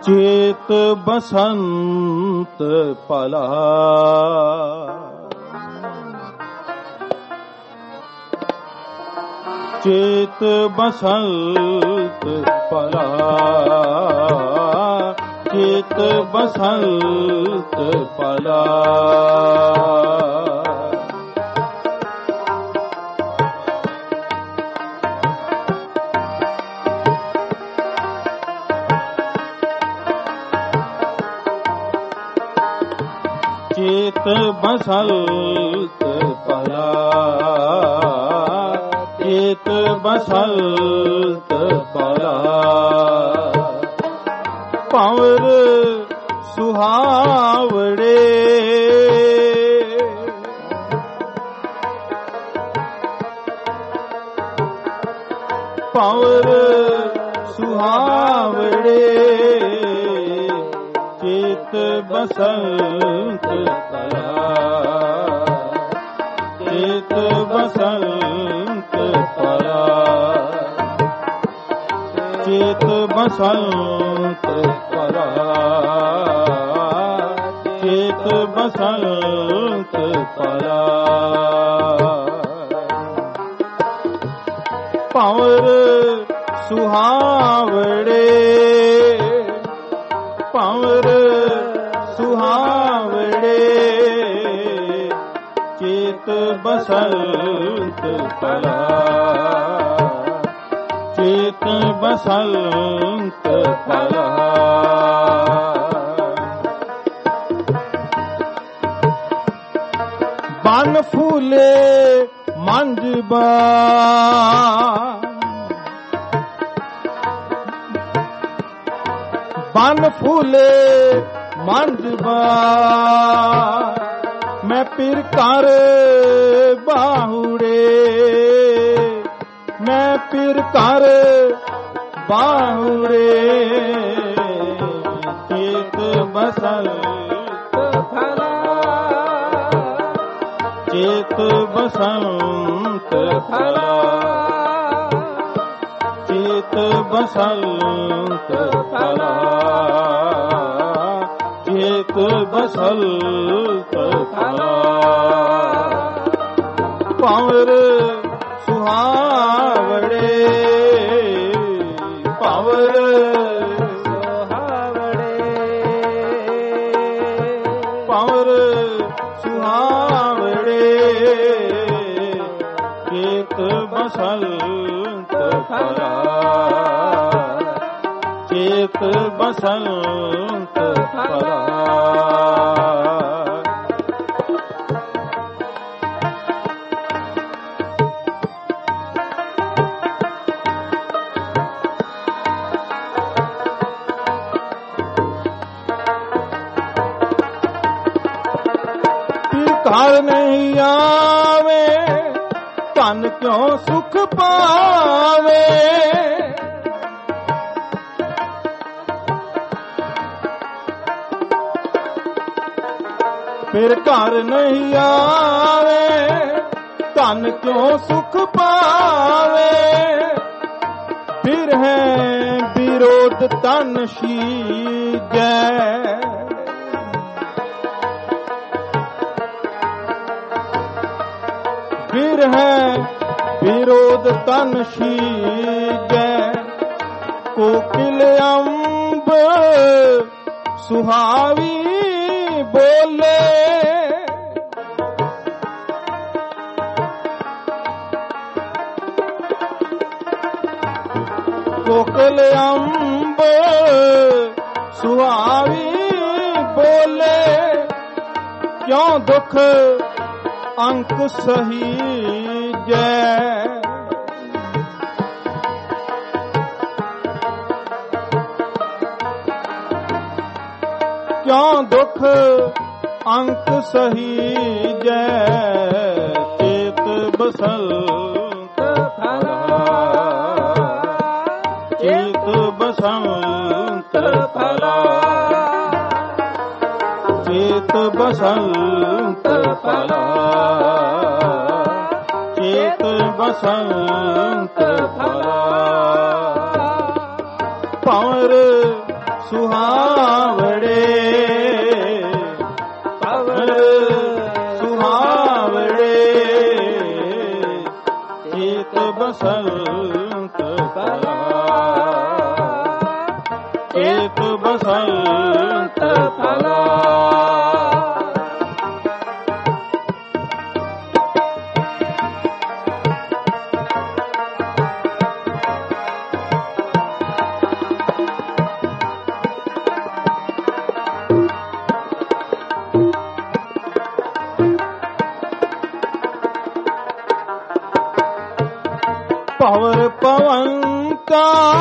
ਚੇਤ ਬਸੰਤ ਭਲਾ ਚੇਤ ਬਸੰਤ ਭਲਾ ਚੇਤ ਬਸੰਤ ਭਲਾ ਚੇਤ ਬਸੰਤ ਭਲਾ ਚੇਤ ਬਸੰਤ ਭਲਾ ਭੰਵਰ ਸੁਹਾਵੜੇ ਭੰਵਰ ਸੁਹਾਵੜੇ ਚੇਤ ਬਸੰਤ ਭਲਾ ਚੇਤ ਬਸੰਤ ਭਲਾ ਚੇਤ ਬਸੰਤ ਭਲਾ ਚੇਤ ਬਸੰਤ ਭਲਾ ਭੰਵਰ ਸੁਹਾਵੜੇ ਭੰਵਰ ਸੁਹਾਵੜੇ ਚੇਤ ਬਸੰਤ ਭਲਾ ਚੇਤ ਬਸੰਤ ਭਲਾ ਬਨ ਫੂਲੇ ਮੰਜਬਾ ਬਨ ਫੂਲੇ ਮੰਜਬਾ ਮੈਂ ਪਿਰ ਕਰ ਬਾਹੁੜੇ ਮੈਂ ਪਿਰ ਕਰ ਬਾਹੁੜੇ ਚੇਤ ਬਸੰਤ ਭਲਾ ਚੇਤ ਬਸੰਤ ਭਲਾ ਚੇਤ ਬਸੰਤ ਭਲਾ ਚੇਤ ਬਸੰਤ ਭਲਾ ਭੰਵਰ ਸੁਹਾਵੜੇ ਭੰਵਰ ਸੁਹਾਵੜੇ ਭੰਵਰ ਸੁਹਾਵੜੇ ਚੇਤ ਬਸੰਤ ਭਲਾ ਚੇਤ ਬਸੰਤ ਭਲਾ ਘਰ ਨਹੀਂ ਆਵੇ ਧਨ ਕਿਉਂ ਸੁਖ ਪਾਵੇ ਫਿਰ ਘਰ ਨਹੀਂ ਆਵੇ ਧਨ ਕਿਉਂ ਸੁਖ ਪਾਵੇ ਫਿਰ ਹੈ ਵਿਰੋਧ ਤਨ ਸ਼ੀਜੈ ਫਿਰ ਹੈ ਵਿਰੋਧ ਤਨ ਸ਼ੀਜੈ ਕੋਕਿਲ ਅੰਬ ਸੁਹਾਵੀ ਬੋਲੇ ਕੋਕਿਲ ਅੰਬ ਸੁਹਾਵੀ ਬੋਲੇ ਕਿਉਂ ਦੁਖ ਅੰਕ ਸਹੀਜੈ ਕਿਉਂ ਦੁਖ ਅੰਕ ਸਹੀਜੈ ਚੇਤ ਬਸੰਤ ਭਲਾ ਚੇਤ ਬਸੰਤ ਭਲਾ ਚੇਤ ਬਸੰਤ ਭਲਾ ਚੇਤ ਬਸੰਤ ਭਲਾ ਭੰਵਰ ਸੁਹਾਵੜੇ ਪਵਨ ਸੁਹਾਵੜੇ ਚੇਤ ਬਸੰਤ ਫਲਾ ਚੇਤ ਬਸੰਤ ਫਲਾ ਪਵਰ ਪਵੰਤਾ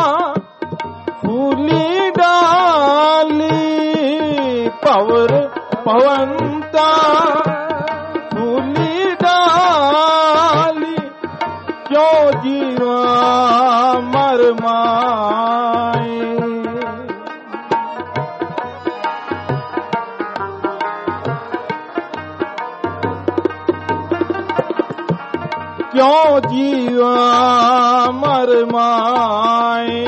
ਫੂਲੀ ਡਾਲੀ ਪਵਰ ਪਵੰਤਾ ਫੂਲੀ ਡਾਲੀ ਕਿਉ ਜੀਵਾ ਮਰ ਮਾਏ ਕਿਉ ਜੀਵਾ ਮਰ ਮਾਏ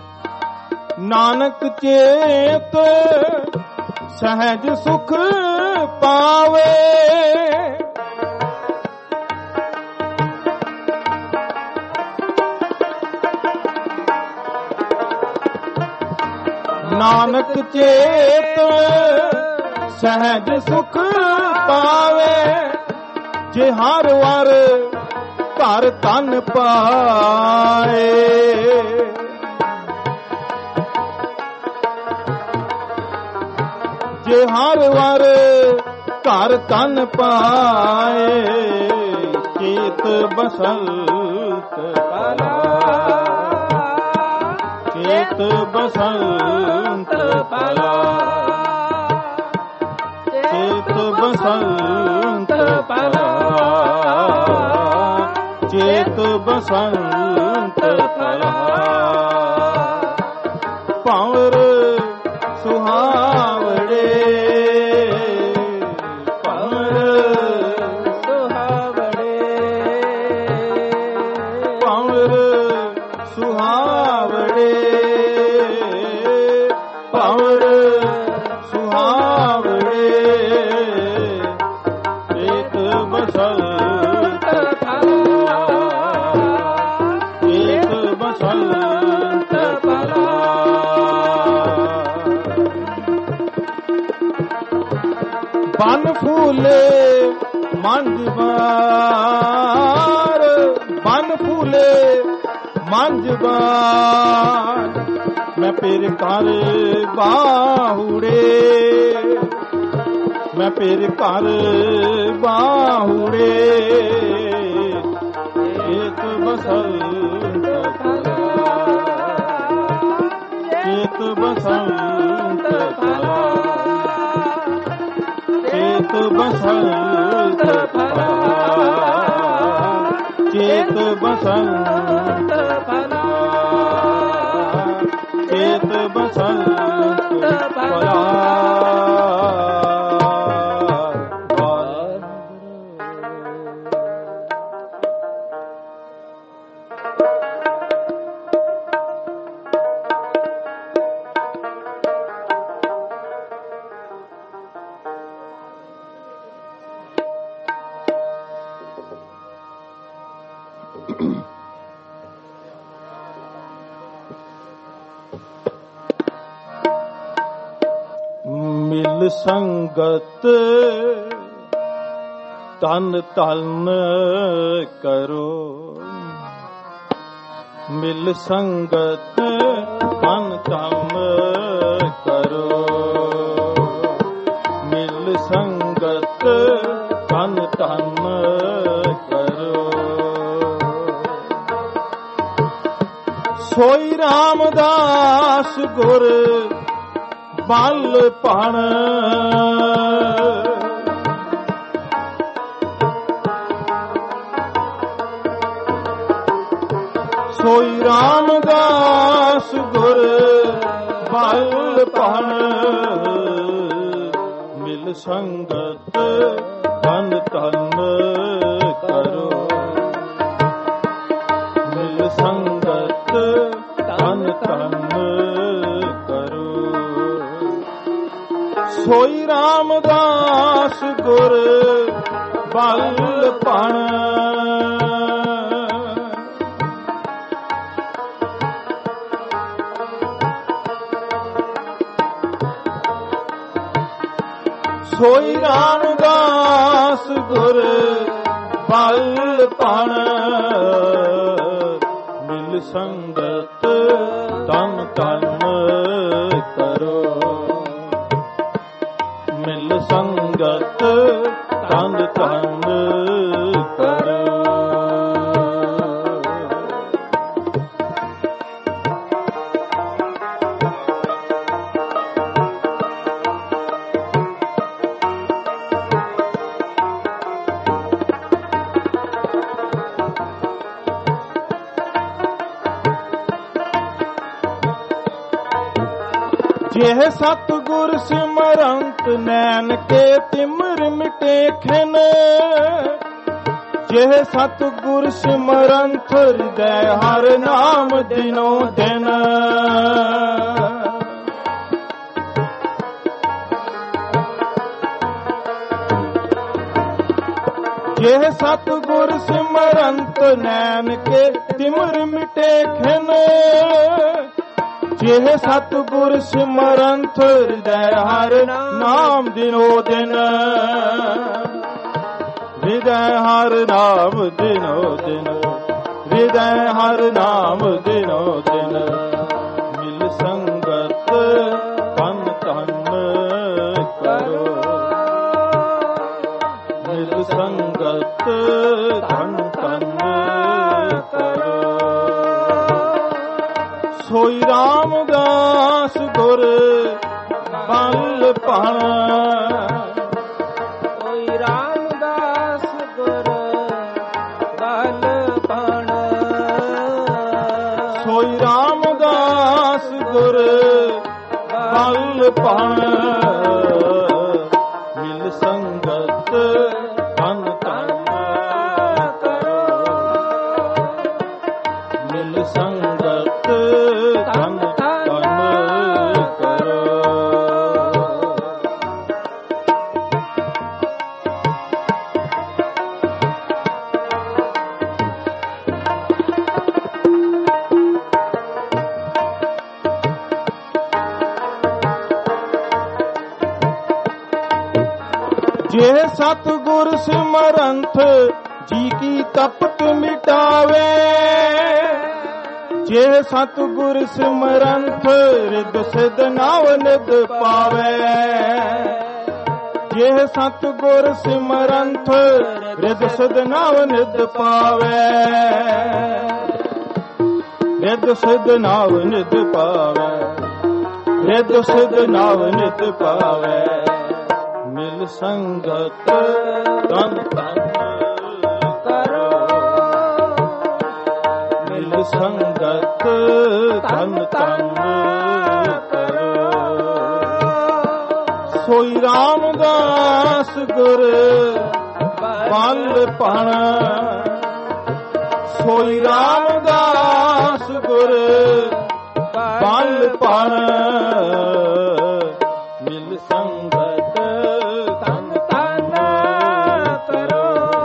ਨਾਨਕ ਚੇਤ ਸਹਿਜ ਸੁਖ ਪਾਵੇ ਨਾਨਕ ਚੇਤ ਸਹਿਜ ਸੁਖ ਪਾਵੇ ਜੇ ਹਰ ਵਾਰ ਘਰ ਤਨ ਪਾਏ ਜੇ ਹਰ ਵਾਰ ਘਰ ਤਨ ਪਾਏ ਚੇਤ ਬਸੰਤ ਫਲਾ ਚੇਤ ਬਸੰਤ ਫਲਾ ਚੇਤ ਬਸੰਤ ਫਲਾ ਚੇਤ ਬਸੰਤ ਫਲਾ ਪਵਰ ਸੁਹਾਵੜੇ ਪਵਰ ਸੁਹਾਵੜੇ ਪਵਰ ਸੁਹਾਵੜੇ ਪਵਰ ਸੁਹਾਵੜੇ ਚੇਤ ਬਸੰਤ ਬਸੰਤ ਫਲਾ ਬਨ ਫੂਲੇ ਮੰਝ ਬਾਰ ਬਨ ਫੂਲੇ ਮੰਝ ਬਾਰ ਮੈਂ ਫਿਰ ਘਰ ਬਾਹੁੜੇ ਮੈਂ ਫਿਰ ਘਰ ਬਾਹੁੜੇ ਚੇਤ ਬਸੰਤ ਚੇਤ ਬਸੰਤ ਫਲਾ ਚੇਤ ਬਸੰਤ ਫਲਾ ਚੇਤ ਬਸੰਤ ਫਲਾ ਚੇਤ ਬਸੰਤ ਫਲਾ ਮਿਲ ਸੰਗਤ ਤਨ ਤਨ ਕਰੋ ਮਿਲ ਸੰਗਤ ਤਨ ਤਨ ਕਰੋ ਮਿਲ ਸੰਗਤ ਤਨ ਤਨ ਕਰੋ ਸੋਈ ਰਾਮਦਾਸ ਗੁਰ ਬਲ ਭਣ ਸੋਈ ਰਾਮਦਾਸ ਗੁਰ ਬਲ ਭਣ ਮਿਲ ਸੰਗਤ ਤਨ ਤਨ ਕਰੋ ਮਿਲ ਸੰਗਤ ਤਨ ਤਨ ਕਰੋ ਸੋਈ ਰਾਮਦਾਸ ਗੁਰ ਬਲ ਭਣ ਸੋਈ ਰਾਮਦਾਸ ਗੁਰ ਬਲ ਭਣ ਮਿਲ ਸੰਗਤ ਤਨ ਤਨ ਕਰੋ ਮਿਲ ਸੰਗਤ ਤਨ ਤਨ ਕਰੋ ਜਿਹ ਸਤਿਗੁਰ ਸਿਮਰੰਤ ਨੈਣ ਕੇ ਤਿਮਰ ਮਿਟੇ ਖਿਨ ਜਿਹ ਸਤਿਗੁਰ ਸਿਮਰੰਤ ਹਿਰਦੈ ਹਰ ਨਾਮ ਦਿਨੋ ਦਿਨ ਜਿਹ ਸਤਿਗੁਰ ਸਿਮਰੰਤ ਨੈਣ ਕੇ ਤਿਮਰ ਮਿਟੇ ਖਿਨ ਜਿਹ ਸਤਿਗੁਰ ਸਿਮਰੰਤ ਹਿਰਦੈ ਹਰ ਨਾਮ ਦਿਨੋ ਦਿਨ ਹਿਰਦੈ ਹਰ ਨਾਮ ਦਿਨੋ ਦਿਨ ਹਿਰਦੈ ਹਰ ਨਾਮ ਦਿਨੋ ਦਿਨ ਮਿਲ ਸੰਗਤ ਤਨ ਤਨ ਕਰੋ ਮਿਲ ਸੰਗਤ ਤਨ ਤਨ ਕਰੋ ਸੋਈ ਰਾਮਦਾਸ ਗੁਰ ਬਲ ਭਣ ਸੋਈ ਰਾਮਦਾਸ ਗੁਰ ਬਲ ਭਣ ਸੋਈ ਰਾਮਦਾਸ ਗੁਰ ਬਲ ਭਣ ਮਿਲ ਸੰਗਤ ਤਨ ਤਨ ਕਰੋ ਮਿਲ ਸੰਗਤ ਤਨ ਤਨ ਕਰੋ ਜੇ ਸਤਿਗੁਰ ਸਿਮਰੰਤ ਜੀ ਕੀ ਤਪਤ ਮਿਟਾਵੇ ਜੇ ਸਤਿਗੁਰ ਸਿਮਰੰਤ ਰਿਦ ਸਿਧ ਨਾਵ ਨਿਦ ਪਾਵੇ ਜੇ ਸਤਿਗੁਰ ਸਿਮਰੰਤ ਰਿਦ ਸਿਧ ਨਾਵ ਨਿਦ ਪਾਵੇ ਰਿਦ ਸਿਧ ਨਾਵ ਨਿਦ ਪਾਵੇ ਰਿਦ ਸਿਧ ਨਾਵ ਨਿਦ ਪਾਵੇ ਮਿਲ ਸੰਗਤ ਤਨ ਤਨ ਕਰੋ ਮਿਲ ਸੰਗਤ ਤਨ ਤਨ ਕਰੋ ਸੋਈ ਰਾਮਦਾਸ ਗੁਰ ਬਲ ਭਣ ਸੋਈ ਰਾਮਦਾਸ ਗੁਰ ਬਲ ਭਣ ਮਿਲ ਸੰਗਤ ਤਨ ਤਨ ਕਰੋ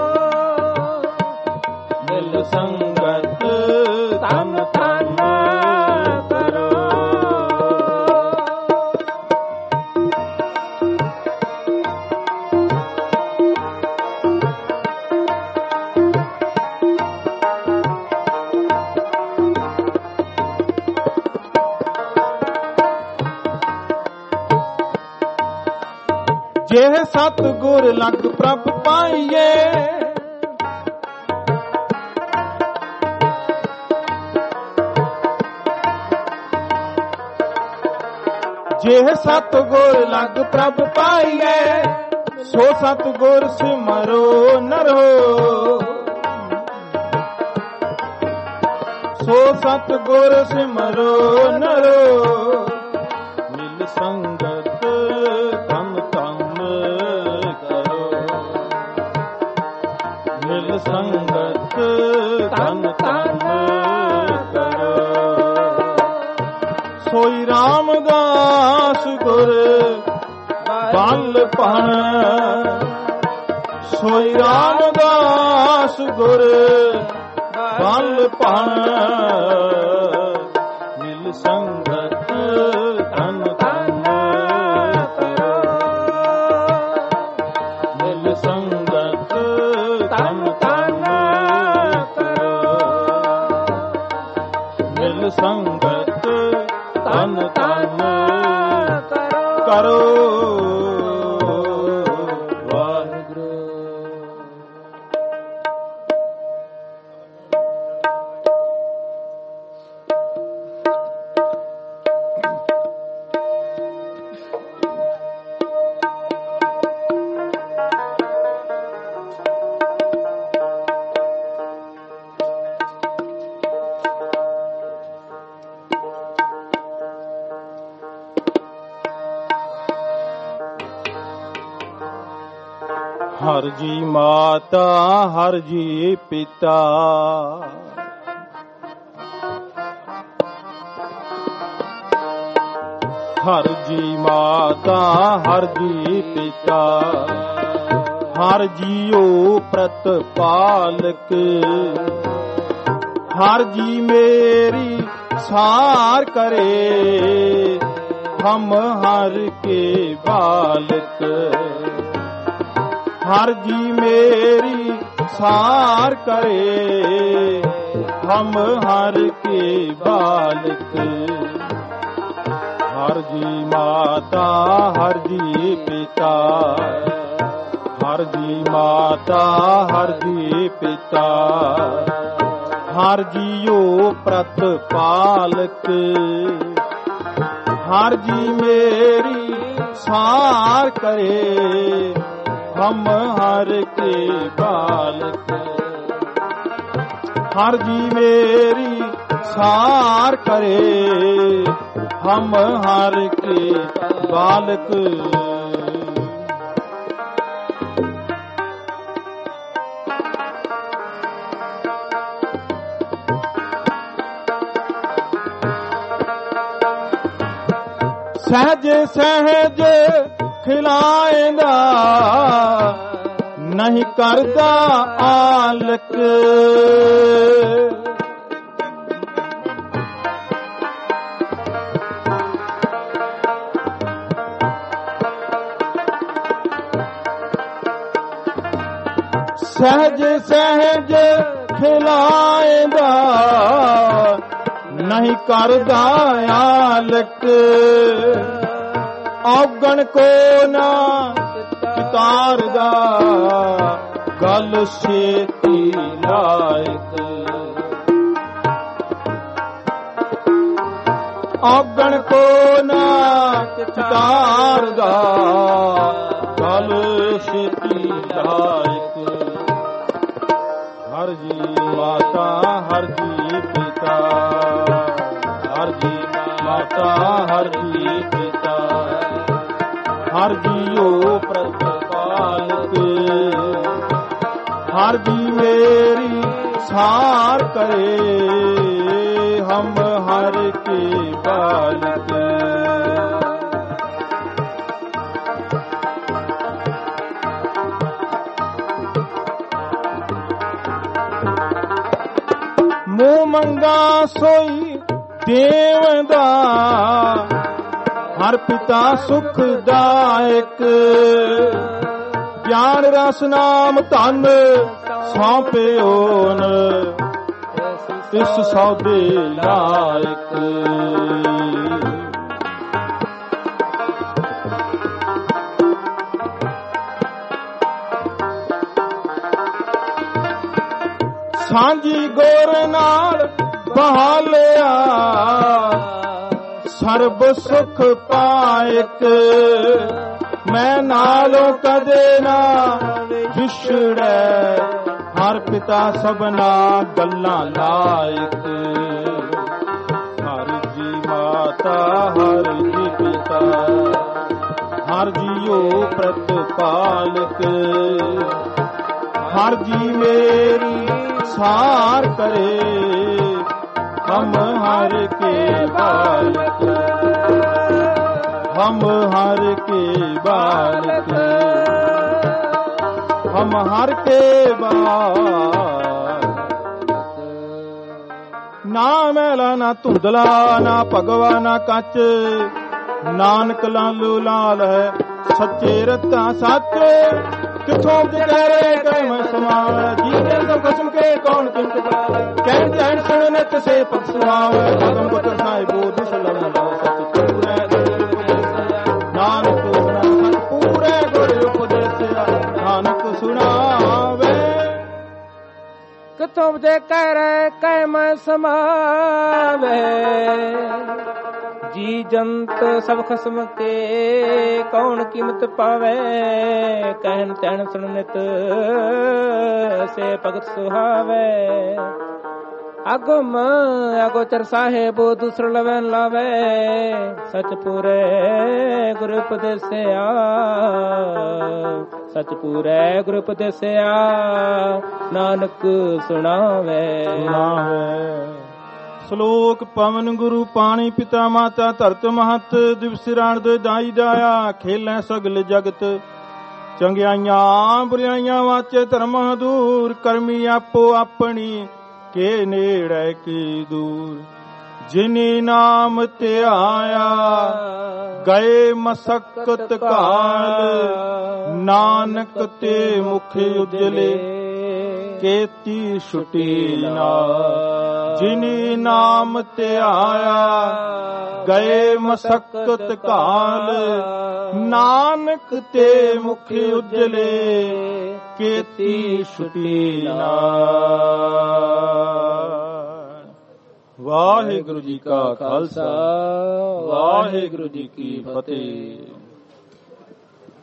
ਮਿਲ ਸੰਗਤ ਤਨ ਤਨ ਕਰੋ ਜਿਹ ਸਤਿਗੁਰ ਲਗ ਪ੍ਰਭ ਪਾਈਏ ਜਿਹ ਸਤਿਗੁਰ ਲਗ ਪ੍ਰਭ ਪਾਈਏ ਸੋ ਸਤਿਗੁਰ ਸਿਮਰੋ ਨਰੋ ਸੋ ਸਤਿਗੁਰ ਸਿਮਰੋ ਨਰੋ ਮਿਲ ਸੰਗਤ ਤਨ ਤਨ ਕਰੋ ਮਿਲ ਸੰਗਤ ਤਨ ਤਨ ਕਰੋ ਸੋਈ ਰਾਮਦਾਸ ਗੁਰ ਭਣ ਸੋਈ ਰਾਮਦਾਸ ਗੁਰ ਬਲ ਭਣ ਮਿਲ ਸੰਗਤ ਤਨ ਤਨ ਮਿਲ ਸੰਗਤ ਤਨ ਤਨ ਮਿਲ ਸੰਗਤ ਤਨ ਤਨ ਕਰੋ। ਹਰ ਜੀ ਮਾਤਾ ਹਰ ਜੀ ਪਿਤਾ ਹਰ ਜੀ ਮਾਤਾ ਹਰ ਜੀ ਪਿਤਾ ਹਰ ਜੀਓ ਪ੍ਰਤਪਾਲਕ ਹਰ ਜੀ ਮੇਰੀ ਸਾਰ ਕਰੇ ਹਮ ਹਰ ਕੇ ਬਾਲਕ ਹਰ ਜੀ ਮੇਰੀ ਸਾਰ ਕਰੇ ਹਮ ਹਰ ਕੇ ਬਾਲਕ ਹਰ ਜੀ ਮਾਤਾ ਹਰ ਜੀ ਪਿਤਾ ਹਰ ਜੀ ਮਾਤਾ ਹਰ ਜੀ ਪਿਤਾ ਹਰ ਜੀਓ ਪ੍ਰਤਪਾਲਕ ਹਰ ਜੀ ਮੇਰੀ ਸਾਰ ਕਰੇ ਹਮ ਹਰ ਕੇ ਬਾਲਕ ਹਰ ਜੀ ਮੇਰੀ ਸਾਰ ਕਰੇ ਹਮ ਹਰ ਕੇ ਬਾਲਕ ਸਹਿਜ ਸਹਿਜ ਖਿਲਾਏਂਦਾ ਨਹੀਂ ਕਰਦਾ ਆਲਕ ਸਹਿਜ ਸਹਿਜ ਖਿਲਾਏਂਦਾ ਨਹੀਂ ਕਰਦਾ ਆਲਕ ਔਗਣ ਕੋ ਨਾ ਚਿਤਾਰਦਾ ਗਲ ਛੇਤੀ ਲਾਇਕ ਔਗਣ ਕੋ ਨਾ ਚਿਤਾਰਦਾ ਗਲ ਛੇਤੀ ਲਾਇਕ ਹਰ ਜੀ ਮਾਤਾ ਹਰ ਜੀ ਪਿਤਾ ਹਰ ਜੀ ਮਾਤਾ ਹਰ ਜੀ ਪਿਤਾ ਹਰ ਜੀਓ ਪ੍ਰਤਪਾਲਕ ਹਰ ਜੀ ਮੇਰੀ ਸਾਰ ਕਰੇ ਹਮ ਹਰ ਕੇ ਬਾਲਕ ਮੂੰਹ ਮੰਗਾ ਸੋਈ ਦੇਵਦਾ ਹਰ ਪਿਤਾ ਸੁਖਦਾਇਕ ਗਿਆਨ ਰਸ ਨਾਮ ਧਨ ਸੌਂਪਿਓਨ ਇਸ ਸੌਦੇ ਲਾਇਕ ਸਾਂਝੀ ਗੋਰ ਨਾਲ ਬਹਾਲਿਆ ਸਰਬ ਸੁਖ ਪਾਇਕ ਮੈਂ ਨਾਲੋਂ ਕਦੇ ਨਾ ਵਿਛੜੈ ਹਰ ਪਿਤਾ ਸਭਨਾ ਗੱਲਾਂ ਲਾਇਕ ਹਰ ਜੀ ਮਾਤਾ ਹਰ ਜੀ ਪਿਤਾ ਹਰ ਜੀਓ ਪ੍ਰਤਪਾਲਕ ਹਰ ਜੀ ਮੇਰੀ ਸਾਰ ਕਰੇ ਹਮ ਹਰ ਕੇ ਬਾਲਕ हम हर के बालक, हम हर के बालक। ना मैला ना धुंधला ना भगवा ना कच, नानक लालू लाल है सच्चे रता सच। किथों जगैरे कह मैं समावे, जीते सब कसम के कौन किंत पावे। कहन चैन सुन नित से पग सुहावे, पदम पत साहिब बोध सलम लो सच पूरे गुर उपदेसिया। नानक सुना सच पूरे गुर उपदेसिया, नानक सुनावे। किथों जे कह रहे कह मैं समावे, जी जंत सब खसम के कौन कीमत पावे। कहन तैन सुन नित से भगत सुहावे। अगम अगोचर साहेब दूसर लवैन लावे, सच पूरे गुरु उपदेसिया। सच पूरे गुरु उपदेसिया, नानक सुनावे। ਸ਼ਲੋਕ ਪਵਨ ਗੁਰੂ ਪਾਣੀ ਪਿਤਾ ਮਾਤਾ ਧਰਤ ਮਹਤ। ਦਿਵਸ ਰਾਣਦ ਦਾਈ ਜਾਇਆ ਖੇਲੈ ਸਗਲ ਜਗਤ। ਚੰਗਿਆਈਆਂ ਬੁਰਾਈਆਂ ਵਾਚੇ ਧਰਮ ਦੂਰ। ਕਰਮੀ ਆਪੋ ਆਪਣੀ ਕੇ ਨੇੜੇ ਕੀ ਦੂਰ। ਜਿਨੀ ਨਾਮ ਧਿਆਇਆ ਗਏ ਮਸਕਤ ਕਾਲ। ਨਾਨਕ ਤੇ ਮੁਖ ਉਜਲੇ ਕੀਤੀ ਛੁਟੀ ਨਾਲ। ਜਿਨੀ ਨਾਮ ਧਿਆਇਆ ਗਏ ਮਸਕਤ ਕਾਲ। ਨਾਨਕ ਤੇ ਮੁਖ ਉਜਲੇ ਕੀਤੀ ਛੁਟੀ ਨਾਲ। ਵਾਹਿਗੁਰੂ ਜੀ ਕਾ ਖਾਲਸਾ, ਵਾਹਿਗੁਰੂ ਜੀ ਕੀ ਫਤਿਹ।